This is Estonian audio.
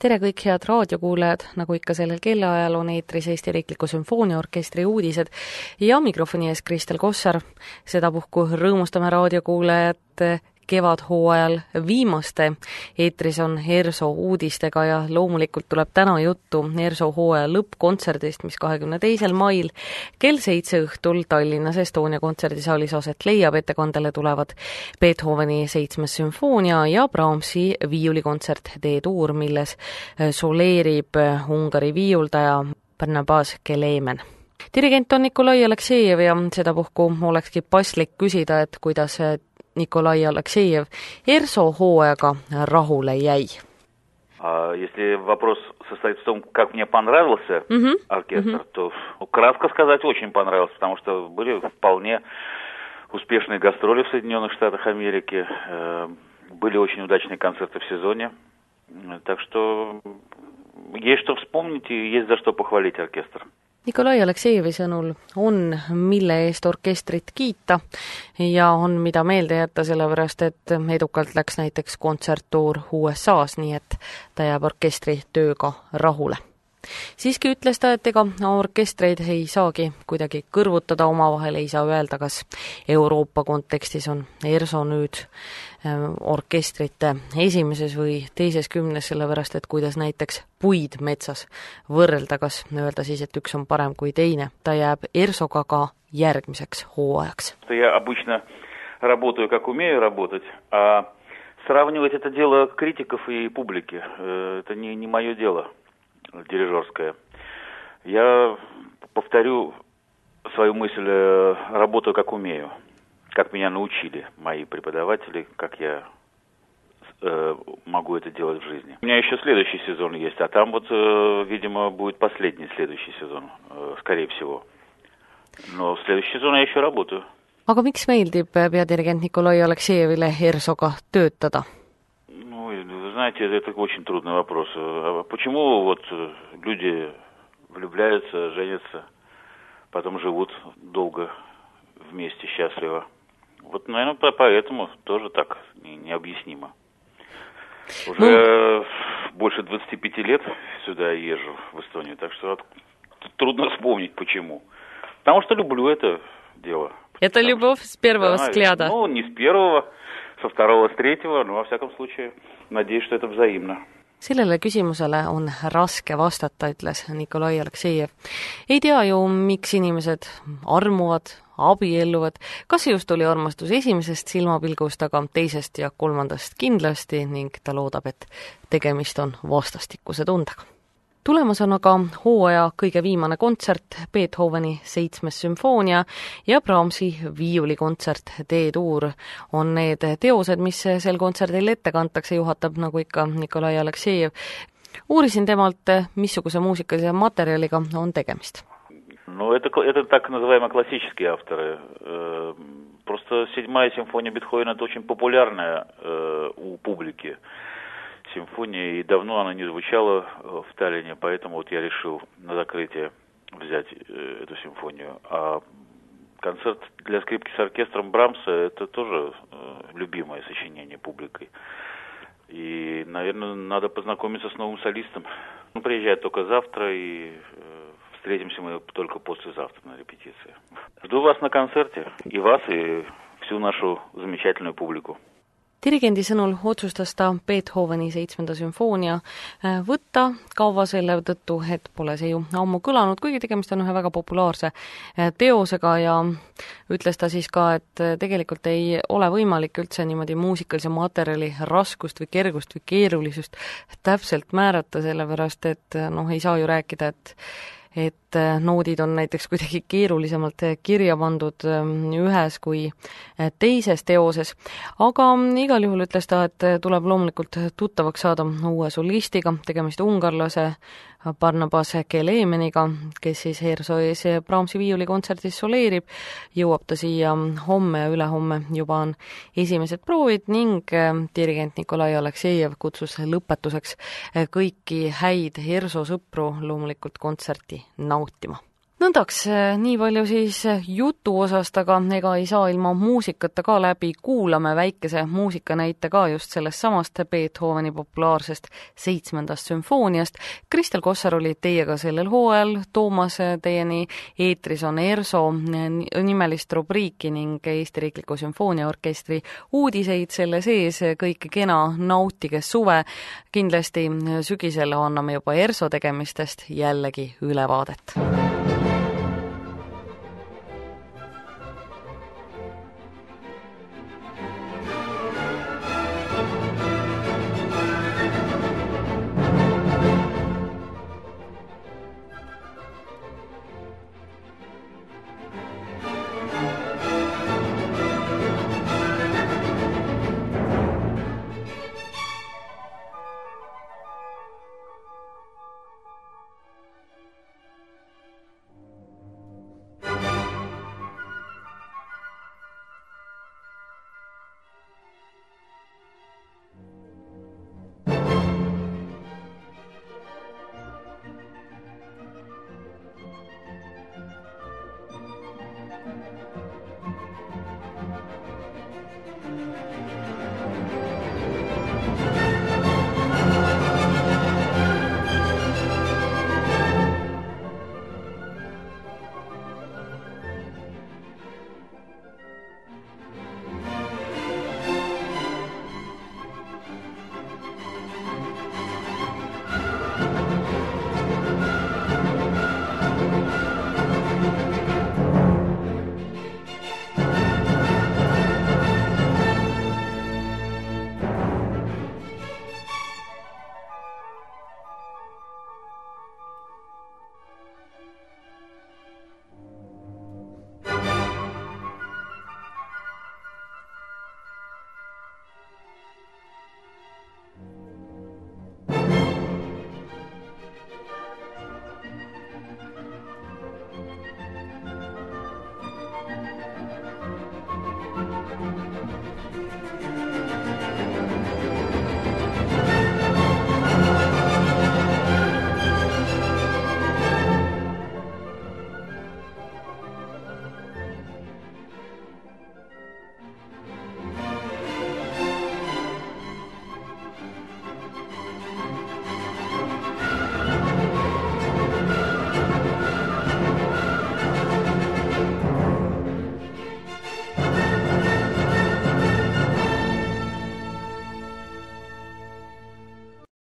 Tere kõik head raadiokuulajad, nagu ikka sellel kellaajal on eetris Eesti Riikliku Sümfooniaorkestri uudised ja mikrofoni ees Kristel Kossar. Sedapuhku rõõmustame raadiokuulajat kevadhooajal viimaste. Eetris on ERSO uudistega ja loomulikult tuleb täna juttu ERSO hooaja lõppkontserdist, mis 22. mail kell 7 õhtul Tallinnas Estonia kontserdisaalis aset leiab. Ettekandele tulevad Beethoveni 7. sümfoonia ja Brahmsi viiulikontsert D-tuur, milles soleerib Ungari viiuldaja Barnabas Kelemen. Dirigent on Nikolai Aleksejev ja sedapuhku olekski paslik küsida, et kuidas Nikolai Aleksejev ERSO hooajaga rahule jäi. Если вопрос состоит в том, как мне понравился оркестр, то кратко сказать, очень понравился, потому что были вполне успешные гастроли в Соединенных Штатах Америки, были очень удачные концерты в сезоне, так что есть что вспомнить и есть за что похвалить оркестр. Nikolai Aleksejevi sõnul on, mille eest orkestrit kiita ja on, mida meelde jätta, sellepärast, et edukalt läks näiteks kontserttuur USA-s, nii et ta jääb orkestri tööga rahule. Siiski ütles ta, et ega orkestreid ei saagi kuidagi kõrvutada omavahel, ei saa öelda, kas Euroopa kontekstis on ERSO nüüd orkestrite esimeses või teises kümnes, sellepärast, et kuidas näiteks puid metsas võrrelda, kas öelda siis, et üks on parem kui teine. Ta jääb ERSO-ga ka järgmiseks hooajaks. Я обычно работаю, как умею работать, а сравнивать это дело критиков и публики. Это не мое дело дирижерская. Я повторю свою мысль, работаю как умею, как меня научили мои преподаватели, как я могу это делать в жизни. У меня еще следующий сезон есть, а там вот, видимо, будет последний следующий сезон, скорее всего. Но в следующий сезон я еще работаю. Aga miks meeldib peadirigent Nikolai Aleksejevile ERSO-ga töötada? Знаете, это очень трудный вопрос. Почему вот люди влюбляются, женятся, потом живут долго вместе, счастливо? Вот, наверное, поэтому тоже так необъяснимо. Уже больше 25 лет сюда езжу, в Эстонию, так что трудно вспомнить, почему. Потому что люблю это дело. Это любовь с первого взгляда? Ну, не с первого, со второго, с третьего, но во всяком случае, надеюсь, что это взаимно. Sellele küsimusele on raske vastata, ütles Nikolai Aleksejev. Ei tea ju, miks inimesed armuvad, abielluvad, kas just oli armastus esimesest silmapilgust, aga teisest ja kolmandast kindlasti ning ta loodab, et tegemist on vastastikuse tundega. Tulemas on aga hooaja kõige viimane kontsert, Beethoveni 7. sümfoonia ja Brahmsi viiulikontsert D-tuur on need teosed, mis sel kontserdil ette kantakse, juhatab nagu ikka Nikolai Aleksejev. Uurisin temalt, missuguse muusikalise materjaliga on tegemist. Ну, это так называемые классические авторы. Просто 7-я симфония Бетховена – это очень популярная у публики симфония, и давно она не звучала в Таллине, поэтому вот я решил на закрытие взять эту симфонию. А концерт для скрипки с оркестром Брамса – это тоже любимое сочинение публикой. И, наверное, надо познакомиться с новым солистом. Он приезжает только завтра, и встретимся мы только послезавтра на репетиции. Жду вас на концерте, и вас, и всю нашу замечательную публику. Dirigendi sõnul otsustas ta Beethoveni 7. sümfoonia võtta kaua selle tõttu, et pole see ju ammu kõlanud, kuigi tegemist on ühe väga populaarse teosega ja ütles ta siis ka, et tegelikult ei ole võimalik üldse niimoodi muusikalise materjali raskust või kergust või keerulisust täpselt määrata, sellepärast et ei saa ju rääkida, et noodid on näiteks kuidagi keerulisemalt kirja pandud ühes kui teises teoses. Aga igal juhul ütles ta, et tuleb loomulikult tuttavaks saada uue solistiga, tegemist ungarlase Barnabas Kelemeniga, kes siis ERSO ees Brahmsi viiulikontserdis soleerib. Jõuab ta siia homme ja ülehomme juba on esimesed proovid ning dirigent Nikolai Aleksejev kutsus lõpetuseks kõiki häid ERSO sõpru loomulikult kontserti nautima. Nõndaks, nii palju siis jutu osast, aga ega ei saa ilma muusikata ka läbi, kuulame väikese muusikanäite ka just sellest samast Beethoveni populaarsest 7. sümfooniast. Kristel Kossar oli teiega sellel hooajal, Toomas teieni eetris on ERSO nimelist rubriiki ning Eesti Riikliku Sümfooniaorkestri uudiseid selle sees, kõike kena, nautige suve. Kindlasti sügisel anname juba ERSO tegemistest jällegi ülevaadet.